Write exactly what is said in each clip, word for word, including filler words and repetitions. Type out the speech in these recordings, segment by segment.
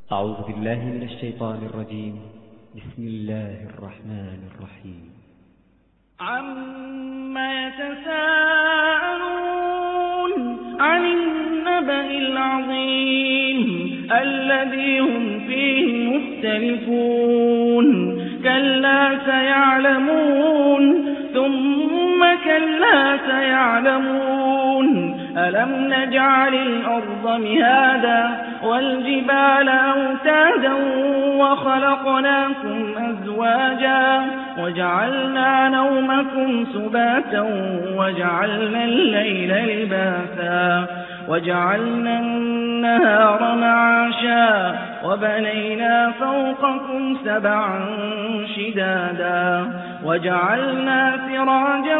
أعوذ بالله من الشيطان الرجيم. بسم الله الرحمن الرحيم. عما يتساءلون عن النبأ العظيم الذي هم فيه مختلفون كلا سيعلمون ثم كلا سيعلمون ألم نجعل الأرض مهادا والجبال أوتادا وخلقناكم أزواجا وجعلنا نومكم سباتا وجعلنا الليل لباسا وجعلنا النهار معاشا وبنينا فوقكم سبعا شدادا وجعلنا سراجا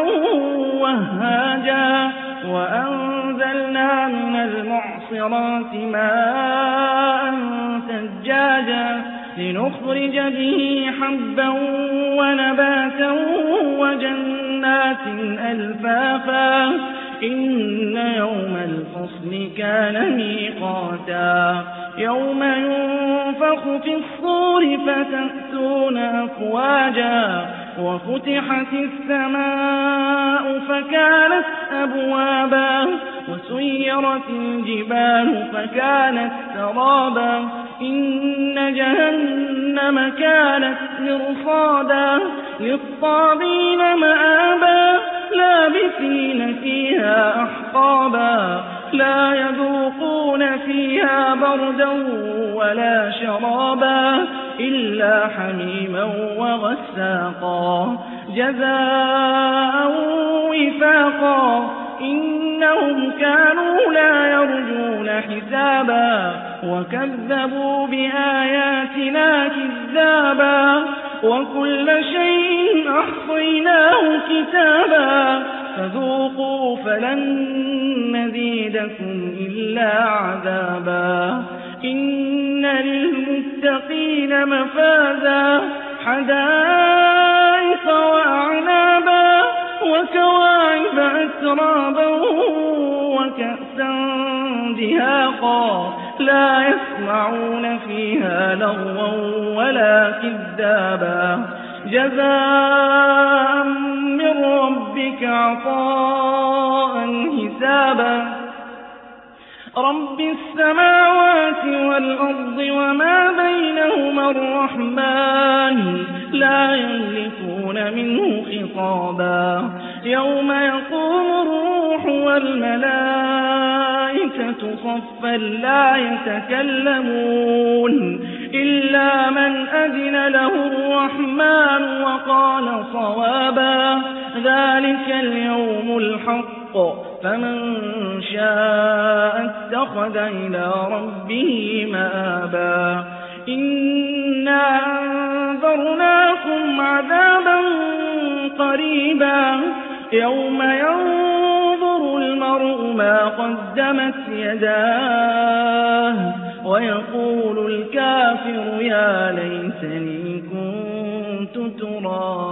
وهاجا وأنزلنا من المعصرات ماء ثجاجا لنخرج به حبا ونباتا وجنات ألفافا إن يوم الفصل كان ميقاتا يوم ينفخ في الصور فتأتون أفواجا وفتحت السماء فكانت أبوابا وسيرت الجبال فكانت سرابا إن جهنم كانت مرصادا للطاغين مآبا لابثين فيها أحقابا لا يذوقون فيها بردا ولا شرابا إلا حميما وغساقا جزاء وفاقا إنهم كانوا لا يرجون حسابا وكذبوا بآياتنا كذابا وكل شيء أحصيناه كتابا فذوقوا فلن نزيدكم إلا عذابا إن للمتقين مفازا حدائق وأعنابا وكواعب أترابا وكأسا دهاقا لا يسمعون فيها لغوا ولا كذابا جزاء من ربك عطاء حسابا رب السماوات والأرض وما بينهما الرحمن لا يملكون منه خطابا يوم يقوم الروح والملائكة صفا لا يتكلمون إلا من أذن له الرحمن وقال صوابا ذلك اليوم الحق فمن شاء اتخذ إلى ربه مآبا إنا أنذرناكم عذابا قريبا يوم ينظر المرء ما قدمت يداه ويقول الكافر يا ليتني كنت ترابا.